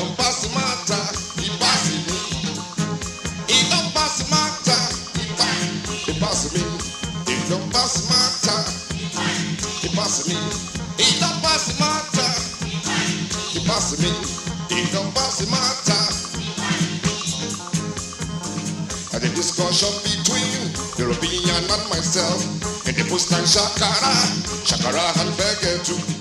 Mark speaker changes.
Speaker 1: don't pass the matter, he pass me. He don't pass the matter, he pass me. He don't pass the matter, he pass me. He don't pass the matter, he pass me. He don't pass the matter. And the discussion between the European and myself, and the post and Shakara and Begetu.